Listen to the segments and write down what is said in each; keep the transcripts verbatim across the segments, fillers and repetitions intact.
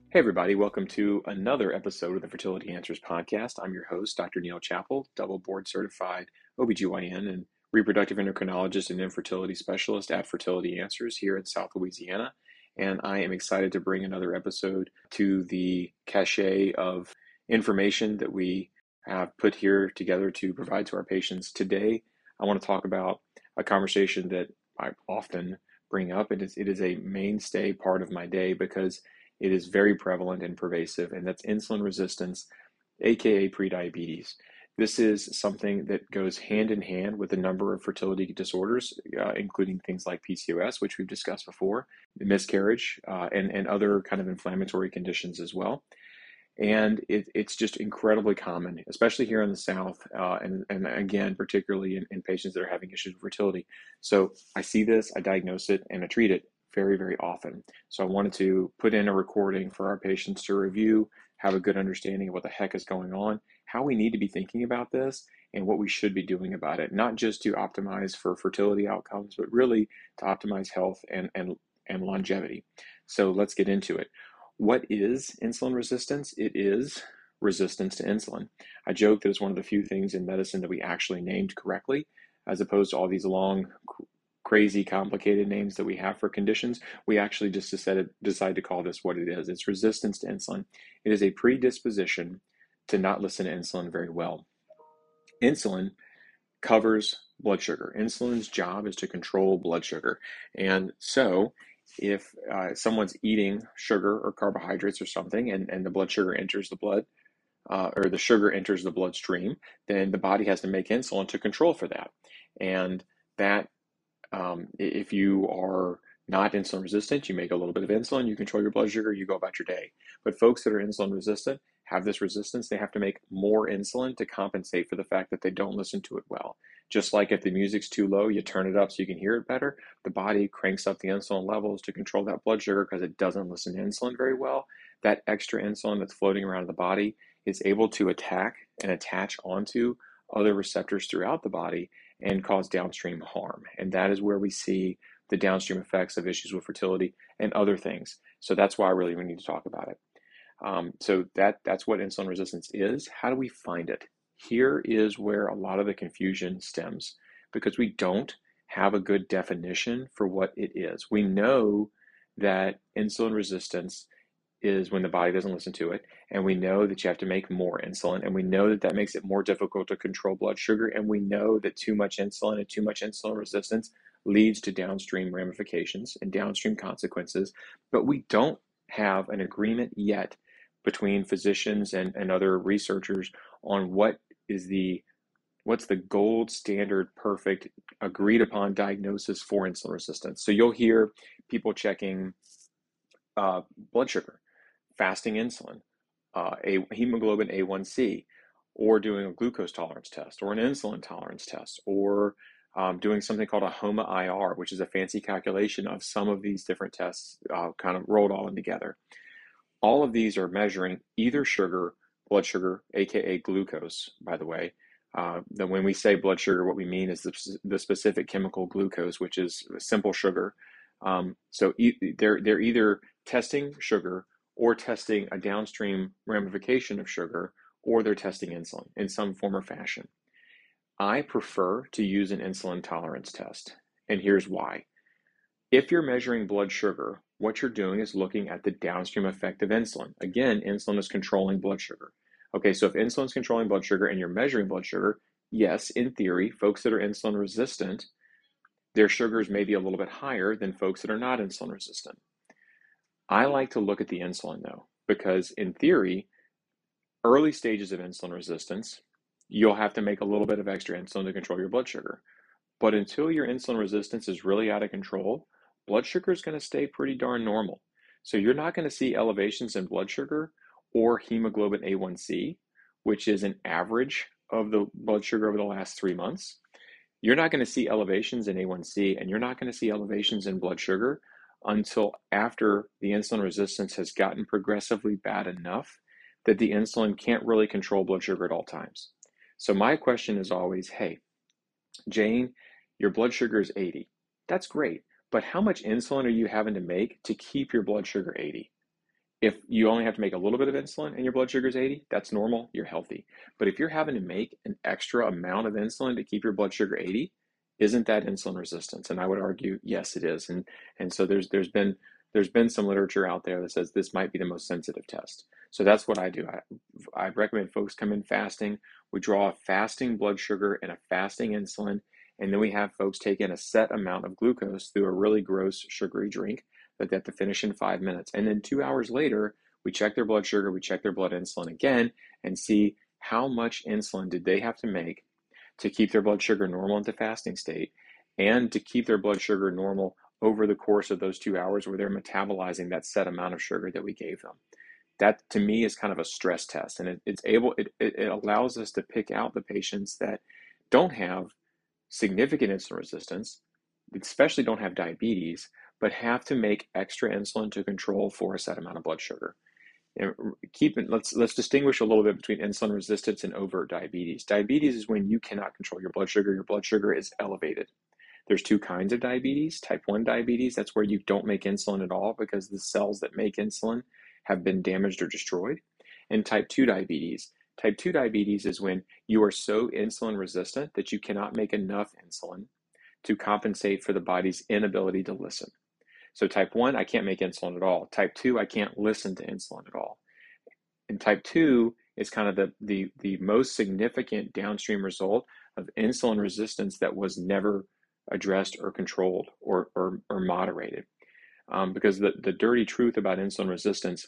Hey, everybody, welcome to another episode of the Fertility Answers podcast. I'm your host, Doctor Neil Chappell, double board certified O B G Y N and reproductive endocrinologist and infertility specialist at Fertility Answers here in South Louisiana. And I am excited to bring another episode to the cachet of information that we have put here together to provide to our patients. Today, I want to talk about a conversation that I often bring up. It is, it is a mainstay part of my day because it is very prevalent and pervasive, and that's insulin resistance, aka prediabetes. This is something that goes hand in hand with a number of fertility disorders, uh, including things like P C O S, which we've discussed before, miscarriage, uh, and, and other kind of inflammatory conditions as well. And it, it's just incredibly common, especially here in the South, uh, and, and again, particularly in, in patients that are having issues with fertility. So I see this, I diagnose it, and I treat it very, very often. So I wanted to put in a recording for our patients to review, have a good understanding of what the heck is going on, how we need to be thinking about this, and what we should be doing about it, not just to optimize for fertility outcomes, but really to optimize health and, and, and longevity. So let's get into it. What is insulin resistance? It is resistance to insulin. I joke that it's one of the few things in medicine that we actually named correctly, as opposed to all these long, crazy, complicated names that we have for conditions. We actually just decided, decide to call this what it is. It's resistance to insulin. It is a predisposition to not listen to insulin very well. Insulin covers blood sugar. Insulin's job is to control blood sugar. And so if uh, someone's eating sugar or carbohydrates or something, and, and the blood sugar enters the blood, uh, or the sugar enters the bloodstream, then the body has to make insulin to control for that. And that Um, if you are not insulin resistant, you make a little bit of insulin, you control your blood sugar, you go about your day. But folks that are insulin resistant have this resistance. They have to make more insulin to compensate for the fact that they don't listen to it well. Just like if the music's too low, you turn it up so you can hear it better. The body cranks up the insulin levels to control that blood sugar because it doesn't listen to insulin very well. That extra insulin that's floating around in the body is able to attack and attach onto other receptors throughout the body and cause downstream harm. And that is where we see the downstream effects of issues with fertility and other things. So that's why really we need to talk about it. Um, so that that's what insulin resistance is. How do we find it? Here is where a lot of the confusion stems, because we don't have a good definition for what it is. We know that insulin resistance is when the body doesn't listen to it, and we know that you have to make more insulin, and we know that that makes it more difficult to control blood sugar, and we know that too much insulin and too much insulin resistance leads to downstream ramifications and downstream consequences, but we don't have an agreement yet between physicians and, and other researchers on what is the what's the gold standard perfect agreed upon diagnosis for insulin resistance. So you'll hear people checking uh, blood sugar, fasting insulin, uh, a hemoglobin A one C, or doing a glucose tolerance test, or an insulin tolerance test, or um, doing something called a HOMA-I R, which is a fancy calculation of some of these different tests uh, kind of rolled all in together. All of these are measuring either sugar, blood sugar, aka glucose, by the way. Uh, then when we say blood sugar, what we mean is the, the specific chemical glucose, which is simple sugar. Um, so e- they're, they're either testing sugar or testing a downstream ramification of sugar, or they're testing insulin in some form or fashion. I prefer to use an insulin tolerance test, and here's why. If you're measuring blood sugar, what you're doing is looking at the downstream effect of insulin. Again, insulin is controlling blood sugar. Okay, so if insulin is controlling blood sugar and you're measuring blood sugar, yes, in theory, folks that are insulin resistant, their sugars may be a little bit higher than folks that are not insulin resistant. I like to look at the insulin though, because in theory, early stages of insulin resistance, you'll have to make a little bit of extra insulin to control your blood sugar. But until your insulin resistance is really out of control, blood sugar is going to stay pretty darn normal. So you're not going to see elevations in blood sugar or hemoglobin A one C, which is an average of the blood sugar over the last three months. You're not going to see elevations in A one C, and you're not going to see elevations in blood sugar until after the insulin resistance has gotten progressively bad enough that the insulin can't really control blood sugar at all times. So my question is always, hey, Jane, your blood sugar is eighty. That's great, but how much insulin are you having to make to keep your blood sugar eighty? If you only have to make a little bit of insulin and your blood sugar is eighty, that's normal, you're healthy. But if you're having to make an extra amount of insulin to keep your blood sugar eighty, isn't that insulin resistance? And I would argue, yes, it is. And and so there's there's been there's been some literature out there that says this might be the most sensitive test. So that's what I do. I, I recommend folks come in fasting. We draw a fasting blood sugar and a fasting insulin, and then we have folks take in a set amount of glucose through a really gross sugary drink that they have to finish in five minutes. And then two hours later, we check their blood sugar, we check their blood insulin again, and see how much insulin did they have to make to keep their blood sugar normal in the fasting state, and to keep their blood sugar normal over the course of those two hours where they're metabolizing that set amount of sugar that we gave them. That to me is kind of a stress test, and it, it's able it, it allows us to pick out the patients that don't have significant insulin resistance, especially don't have diabetes, but have to make extra insulin to control for a set amount of blood sugar. And keep it, let's let's distinguish a little bit between insulin resistance and overt diabetes. Diabetes is when you cannot control your blood sugar. Your blood sugar is elevated. There's two kinds of diabetes. Type one diabetes, that's where you don't make insulin at all because the cells that make insulin have been damaged or destroyed. And type two diabetes. Type two diabetes is when you are so insulin resistant that you cannot make enough insulin to compensate for the body's inability to listen. So type one, I can't make insulin at all. Type two, I can't listen to insulin at all. And type two is kind of the, the, the most significant downstream result of insulin resistance that was never addressed or controlled or, or, or moderated. Um, because the, the dirty truth about insulin resistance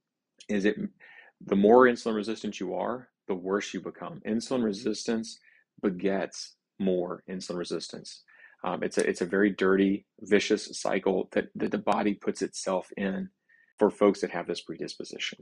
is it the more insulin resistant you are, the worse you become. Insulin resistance begets more insulin resistance. Um, it's a it's a very dirty, vicious cycle that, that the body puts itself in for folks that have this predisposition.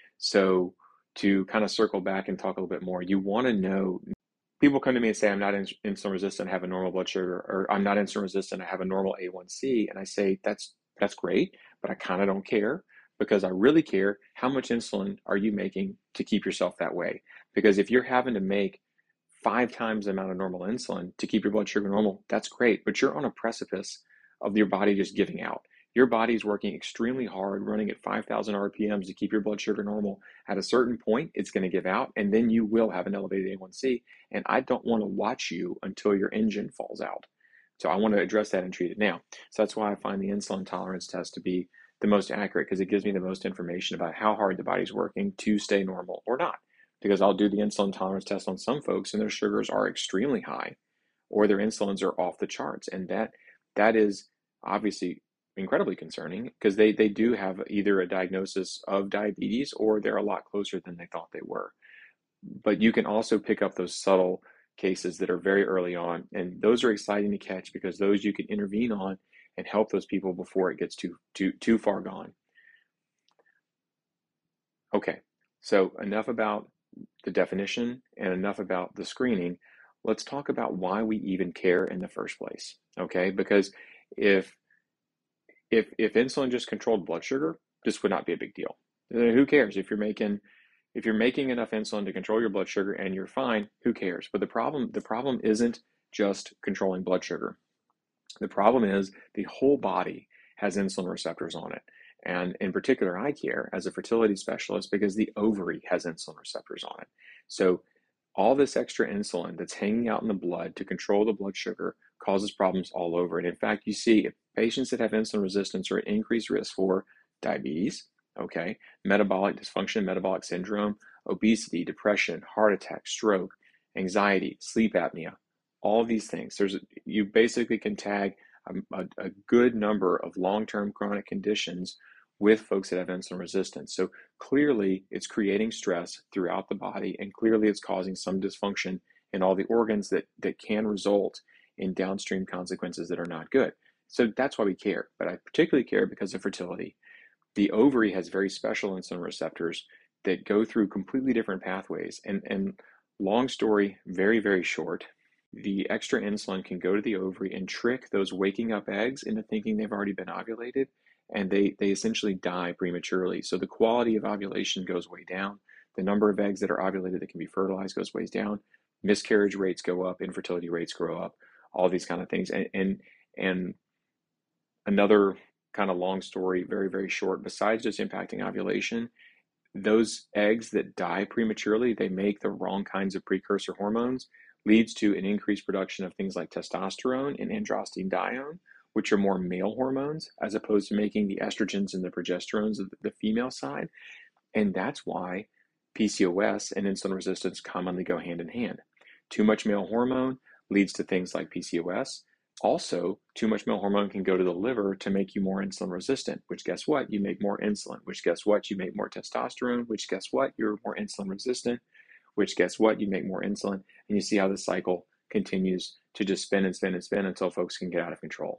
So to kind of circle back and talk a little bit more, you want to know, people come to me and say, I'm not in, insulin resistant, I have a normal blood sugar, or I'm not insulin resistant, I have a normal A one C. And I say, that's that's great, but I kind of don't care, because I really care how much insulin are you making to keep yourself that way. Because if you're having to make five times the amount of normal insulin to keep your blood sugar normal, that's great, but you're on a precipice of your body just giving out. Your body's working extremely hard, running at five thousand R P Ms to keep your blood sugar normal. At a certain point, it's going to give out, and then you will have an elevated A one C, and I don't want to watch you until your engine falls out. So I want to address that and treat it now. So that's why I find the insulin tolerance test to be the most accurate, because it gives me the most information about how hard the body's working to stay normal or not. Because I'll do the insulin tolerance test on some folks and their sugars are extremely high, or their insulins are off the charts. And that that is obviously incredibly concerning, because they, they do have either a diagnosis of diabetes or they're a lot closer than they thought they were. But you can also pick up those subtle cases that are very early on, and those are exciting to catch, because those you can intervene on and help those people before it gets too too too far gone. Okay, so enough about the definition and enough about the screening. Let's talk about why we even care in the first place. Okay, because if if if insulin just controlled blood sugar, this would not be a big deal. Who cares if you're making if you're making enough insulin to control your blood sugar and you're fine? Who cares? But the problem the problem isn't just controlling blood sugar. The problem is the whole body has insulin receptors on it. And in particular, I care as a fertility specialist because the ovary has insulin receptors on it. So all this extra insulin that's hanging out in the blood to control the blood sugar causes problems all over. And in fact, you see patients that have insulin resistance are at increased risk for diabetes, okay, metabolic dysfunction, metabolic syndrome, obesity, depression, heart attack, stroke, anxiety, sleep apnea, all of these things. There's you basically can tag a, a, a good number of long-term chronic conditions with folks that have insulin resistance. So clearly it's creating stress throughout the body, and clearly it's causing some dysfunction in all the organs that, that can result in downstream consequences that are not good. So that's why we care. But I particularly care because of fertility. The ovary has very special insulin receptors that go through completely different pathways. And, and long story, very, very short, the extra insulin can go to the ovary and trick those waking up eggs into thinking they've already been ovulated, and they, they essentially die prematurely. So the quality of ovulation goes way down. The number of eggs that are ovulated that can be fertilized goes way down. Miscarriage rates go up, infertility rates grow up, all these kind of things. And, and, and another kind of long story, very, very short, besides just impacting ovulation, those eggs that die prematurely, they make the wrong kinds of precursor hormones, leads to an increased production of things like testosterone and androstenedione, which are more male hormones, as opposed to making the estrogens and the progesterones of the female side. And that's why P C O S and insulin resistance commonly go hand in hand. Too much male hormone leads to things like P C O S. Also, too much male hormone can go to the liver to make you more insulin resistant, which guess what? You make more insulin, which guess what? You make more testosterone, which guess what? You're more insulin resistant, which guess what? You make more insulin. And you see how the cycle continues to just spin and spin and spin until folks can get out of control.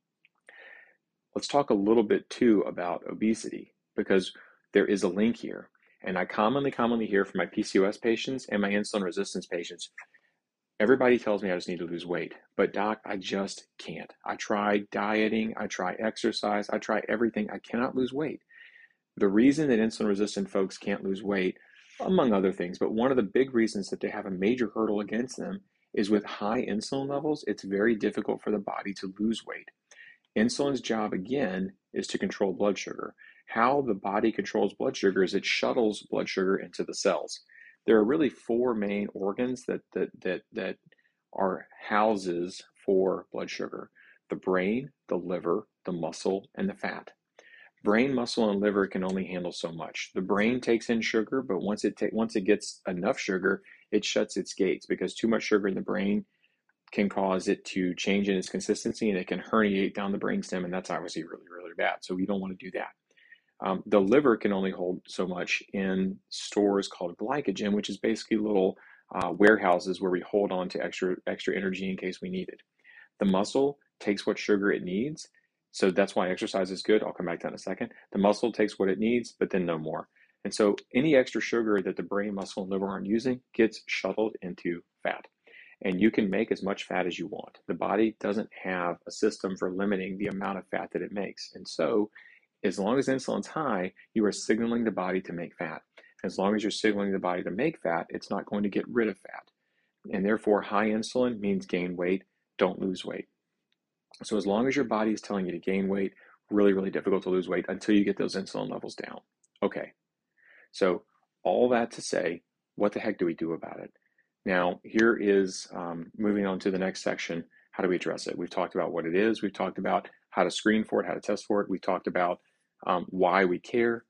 Let's talk a little bit too about obesity, because there is a link here. And I commonly, commonly hear from my P C O S patients and my insulin resistance patients, everybody tells me I just need to lose weight, but doc, I just can't. I try dieting, I try exercise, I try everything. I cannot lose weight. The reason that insulin resistant folks can't lose weight, among other things, but one of the big reasons that they have a major hurdle against them is with high insulin levels, it's very difficult for the body to lose weight. Insulin's job, again, is to control blood sugar. How the body controls blood sugar is it shuttles blood sugar into the cells. There are really four main organs that that that that are houses for blood sugar: the brain, the liver, the muscle, and the fat. Brain, muscle, and liver can only handle so much. The brain takes in sugar, but once it ta- once it gets enough sugar, it shuts its gates, because too much sugar in the brain can cause it to change in its consistency, and it can herniate down the brainstem, and that's obviously really, really bad. So we don't want to do that. Um, the liver can only hold so much in stores called glycogen, which is basically little uh, warehouses where we hold on to extra extra energy in case we need it. The muscle takes what sugar it needs, so that's why exercise is good. I'll come back to that in a second. The muscle takes what it needs, but then no more. And so any extra sugar that the brain, muscle, and liver aren't using gets shuttled into fat. And you can make as much fat as you want. The body doesn't have a system for limiting the amount of fat that it makes. And so as long as insulin's high, you are signaling the body to make fat. As long as you're signaling the body to make fat, it's not going to get rid of fat. And therefore, high insulin means gain weight, don't lose weight. So as long as your body is telling you to gain weight, really, really difficult to lose weight until you get those insulin levels down. Okay, so all that to say, what the heck do we do about it? Now, here is, um, moving on to the next section, how do we address it? We've talked about what it is. We've talked about how to screen for it, how to test for it. We've talked about um, why we care.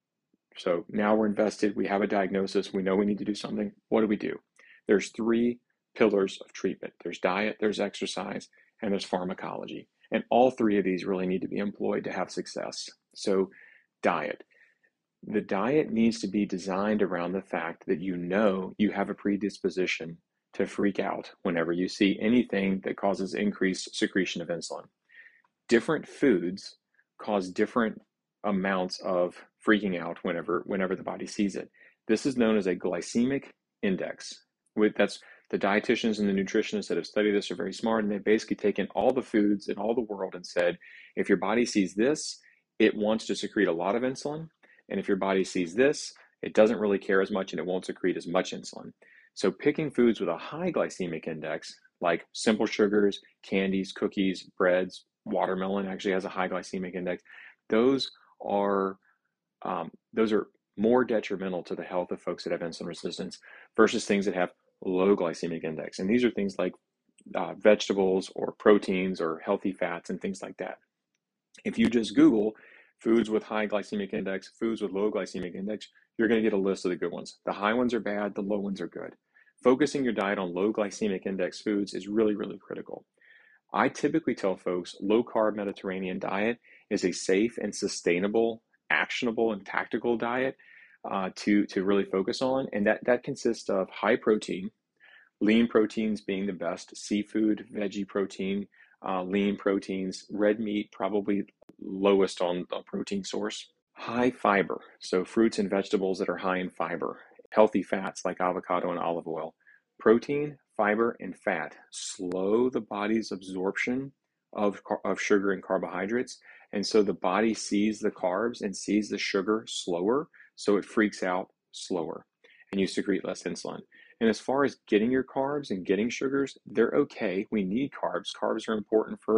So now we're invested. We have a diagnosis. We know we need to do something. What do we do? There's three pillars of treatment. There's diet, there's exercise, and there's pharmacology. And all three of these really need to be employed to have success. So diet. The diet needs to be designed around the fact that you know you have a predisposition to freak out whenever you see anything that causes increased secretion of insulin. Different foods cause different amounts of freaking out whenever whenever the body sees it. This is known as a glycemic index. With that's the dietitians and the nutritionists that have studied this are very smart, and they've basically taken all the foods in all the world and said, if your body sees this, it wants to secrete a lot of insulin. And if your body sees this, it doesn't really care as much and it won't secrete as much insulin. So picking foods with a high glycemic index, like simple sugars, candies, cookies, breads, watermelon actually has a high glycemic index. Those are um, those are more detrimental to the health of folks that have insulin resistance versus things that have low glycemic index. And these are things like uh, vegetables or proteins or healthy fats and things like that. If you just Google foods with high glycemic index, foods with low glycemic index, you're going to get a list of the good ones. The high ones are bad, the low ones are good. Focusing your diet on low glycemic index foods is really, really critical. I typically tell folks low carb Mediterranean diet is a safe and sustainable, actionable and tactical diet uh, to, to really focus on. And that, that consists of high protein, lean proteins being the best, seafood, veggie protein, uh, lean proteins, red meat, probably lowest on the protein source. High fiber, so fruits and vegetables that are high in fiber. Healthy fats like avocado and olive oil. Protein, fiber, and fat slow the body's absorption of, of sugar and carbohydrates. And so the body sees the carbs and sees the sugar slower, so it freaks out slower, and you secrete less insulin. And as far as getting your carbs and getting sugars, they're okay. We need carbs. Carbs are important for,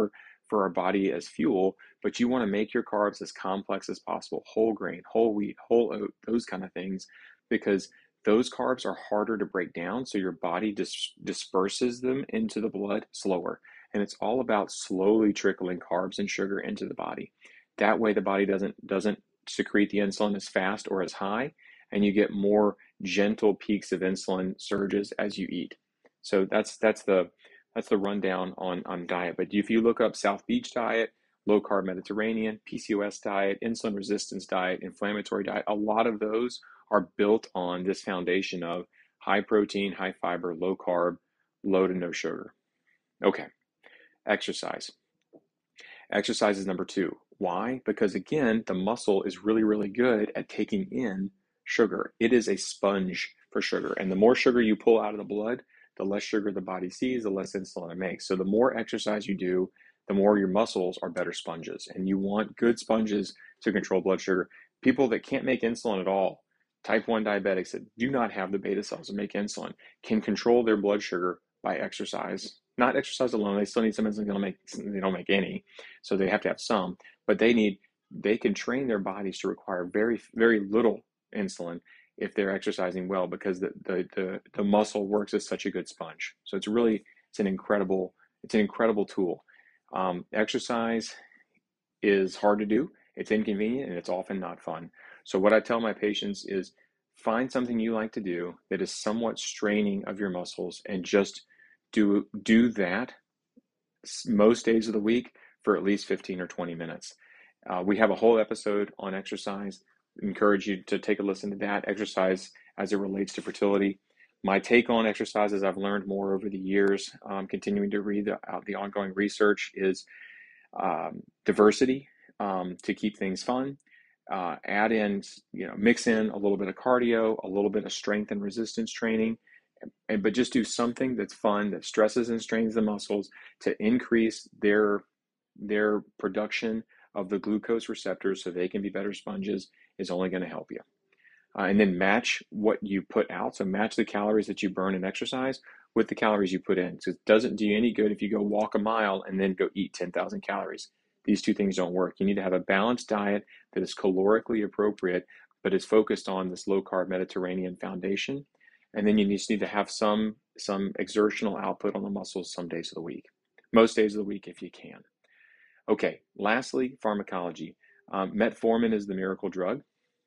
for our body as fuel, but you want to make your carbs as complex as possible, whole grain, whole wheat, whole oat, those kind of things, because those carbs are harder to break down, so your body dis- disperses them into the blood slower. And it's all about slowly trickling carbs and sugar into the body. That way the body doesn't doesn't secrete the insulin as fast or as high, and you get more gentle peaks of insulin surges as you eat. So that's that's the that's the rundown on on diet. But if you look up South Beach diet, low carb Mediterranean, P C O S diet, insulin resistance diet, inflammatory diet, a lot of those are built on this foundation of high protein, high fiber, low carb, low to no sugar. Okay, exercise. Exercise is number two. Why? Because again, the muscle is really, really good at taking in sugar. It is a sponge for sugar. And the more sugar you pull out of the blood, the less sugar the body sees, the less insulin it makes. So the more exercise you do, the more your muscles are better sponges. And you want good sponges to control blood sugar. People that can't make insulin at all, type one diabetics that do not have the beta cells to make insulin, can control their blood sugar by exercise. Not exercise alone. They still need some insulin. They don't make, they don't make any. So they have to have some. But they need, they can train their bodies to require very, very little insulin if they're exercising well, because the, the, the, the muscle works as such a good sponge. So it's really, it's an incredible, it's an incredible tool. Um, exercise is hard to do. It's inconvenient and it's often not fun. So what I tell my patients is find something you like to do that is somewhat straining of your muscles, and just do, do that most days of the week for at least fifteen or twenty minutes. Uh, we have a whole episode on exercise. I encourage you to take a listen to that, exercise as it relates to fertility. My take on exercise, as I've learned more over the years, um, continuing to read the, uh, the ongoing research, is um, diversity um, to keep things fun. Uh, add in, you know, mix in a little bit of cardio, a little bit of strength and resistance training, and but just do something that's fun, that stresses and strains the muscles to increase their their production of the glucose receptors so they can be better sponges, is only going to help you. Uh, and then match what you put out. So match the calories that you burn in exercise with the calories you put in. So it doesn't do you any good if you go walk a mile and then go eat ten thousand calories. These two things don't work. You need to have a balanced diet that is calorically appropriate, but is focused on this low carb Mediterranean foundation. And then you just need to have some, some exertional output on the muscles some days of the week, most days of the week if you can. Okay, lastly, pharmacology. Um, metformin is the miracle drug.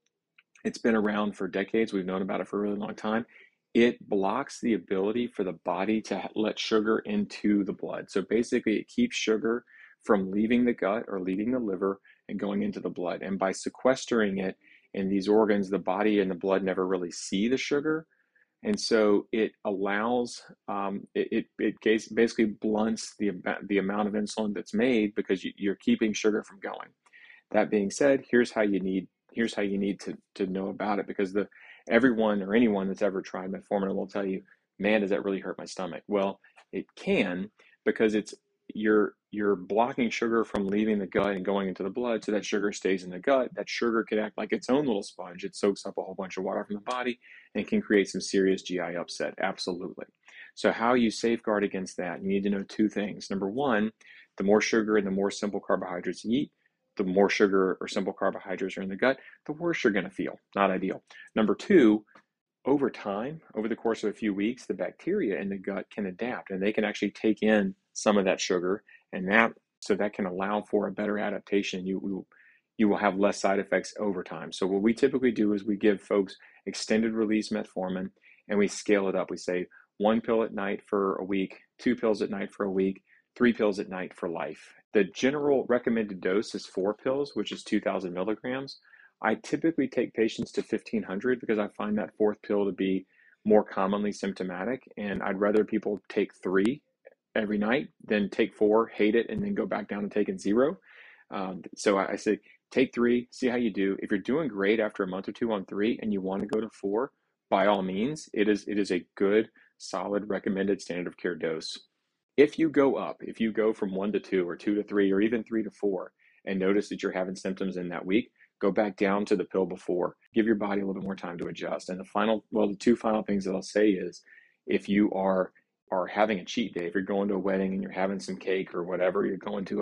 It's been around for decades. We've known about it for a really long time. It blocks the ability for the body to let sugar into the blood. So basically, it keeps sugar from leaving the gut or leaving the liver and going into the blood. And by sequestering it in these organs, the body and the blood never really see the sugar. And so it allows, um, it, it, it basically blunts the, the amount of insulin that's made, because you, you're keeping sugar from going. That being said, here's how you need here's how you need to, to know about it, because the everyone or anyone that's ever tried metformin will tell you, man, does that really hurt my stomach? Well, it can, because it's you're you're blocking sugar from leaving the gut and going into the blood, so that sugar stays in the gut. That sugar can act like its own little sponge. It soaks up a whole bunch of water from the body and can create some serious G I upset. Absolutely. So how you safeguard against that, you need to know two things. Number one, the more sugar and the more simple carbohydrates you eat, the more sugar or simple carbohydrates are in the gut, the worse you're going to feel. Not ideal. Number two, over time, over the course of a few weeks, the bacteria in the gut can adapt, and they can actually take in some of that sugar, and that so that can allow for a better adaptation. You will you will have less side effects over time. So what we typically do is we give folks extended release metformin, and we scale it up. We say one pill at night for a week, two pills at night for a week, three pills at night for life. The general recommended dose is four pills, which is two thousand milligrams. I typically take patients to fifteen hundred because I find that fourth pill to be more commonly symptomatic, and I'd rather people take three every night than take four, hate it, and then go back down to taking zero. Um, so I, I say take three, see how you do. If you're doing great after a month or two on three and you want to go to four, by all means, it is it is a good, solid, recommended standard of care dose. If you go up, if you go from one to two or two to three or even three to four and notice that you're having symptoms in that week, go back down to the pill before. Give your body a little bit more time to adjust. And the final, well, the two final things that I'll say is, if you are are having a cheat day, if you're going to a wedding and you're having some cake or whatever, you're going to a,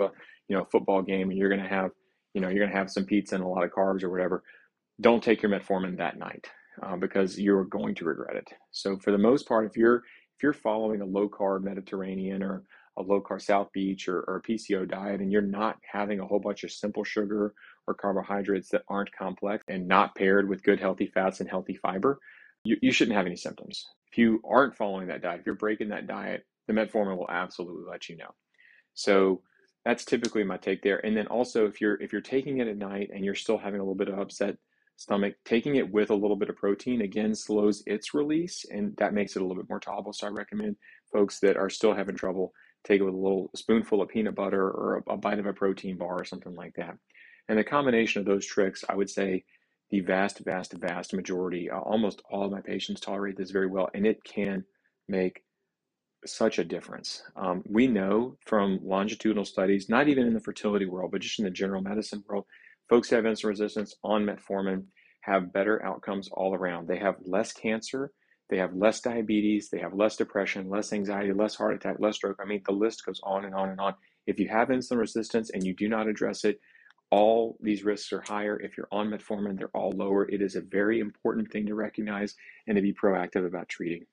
you know, football game and you're going to have, you know, you're going to have some pizza and a lot of carbs or whatever, don't take your metformin that night uh, because you're going to regret it. So for the most part, if you're if you're following a low carb Mediterranean or a low carb South Beach or, or a P C O diet, and you're not having a whole bunch of simple sugar or carbohydrates that aren't complex and not paired with good healthy fats and healthy fiber, you, you shouldn't have any symptoms. If you aren't following that diet, if you're breaking that diet, the metformin will absolutely let you know. So that's typically my take there. And then also if you're if you're taking it at night and you're still having a little bit of upset stomach, taking it with a little bit of protein again slows its release, and that makes it a little bit more tolerable. So I recommend folks that are still having trouble take it with a little spoonful of peanut butter or a, a bite of a protein bar or something like that. And the combination of those tricks, I would say the vast, vast, vast majority, uh, almost all of my patients tolerate this very well, and it can make such a difference. Um, we know from longitudinal studies, not even in the fertility world, but just in the general medicine world, folks who have insulin resistance on metformin have better outcomes all around. They have less cancer, they have less diabetes, they have less depression, less anxiety, less heart attack, less stroke. I mean, the list goes on and on and on. If you have insulin resistance and you do not address it, all these risks are higher. If you're on metformin, they're all lower. It is a very important thing to recognize and to be proactive about treating.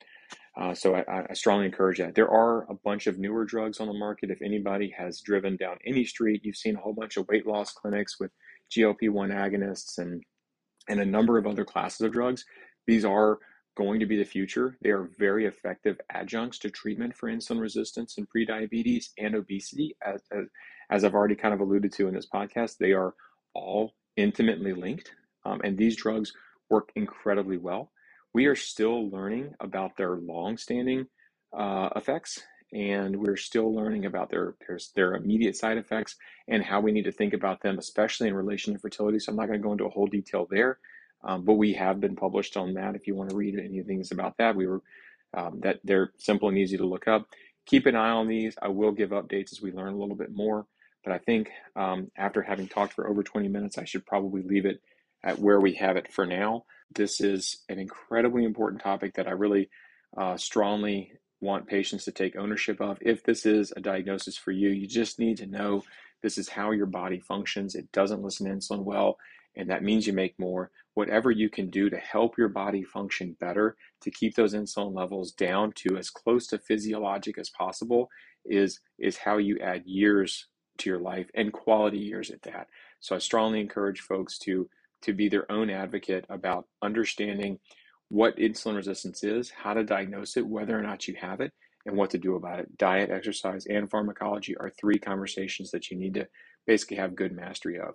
Uh, so I, I strongly encourage that. There are a bunch of newer drugs on the market. If anybody has driven down any street, you've seen a whole bunch of weight loss clinics with G L P one agonists and, and a number of other classes of drugs. These are going to be the future. They are very effective adjuncts to treatment for insulin resistance and prediabetes and obesity. As, as, as I've already kind of alluded to in this podcast, they are all intimately linked, um, and these drugs work incredibly well. We are still learning about their long-standing uh, effects, and we're still learning about their, their their immediate side effects and how we need to think about them, especially in relation to fertility. So I'm not going to go into a whole detail there, um, but we have been published on that. If you want to read any things about that, we were um, that they're simple and easy to look up. Keep an eye on these. I will give updates as we learn a little bit more. But I think um, after having talked for over twenty minutes, I should probably leave it at where we have it for now. This is an incredibly important topic that I really uh, strongly want patients to take ownership of. If this is a diagnosis for you, you just need to know this is how your body functions. It doesn't listen to insulin well, and that means you make more. Whatever you can do to help your body function better, to keep those insulin levels down to as close to physiologic as possible is, is how you add years to your life, and quality years at that. So I strongly encourage folks to to be their own advocate about understanding what insulin resistance is, how to diagnose it, whether or not you have it, and what to do about it. Diet, exercise, and pharmacology are three conversations that you need to basically have good mastery of.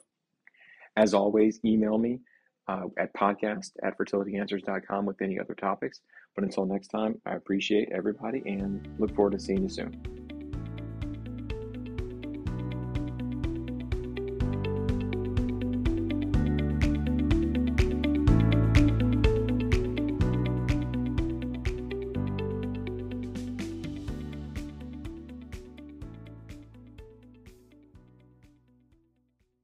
As always, email me uh, at podcast at fertility answers dot com with any other topics. But until next time, I appreciate everybody and look forward to seeing you soon.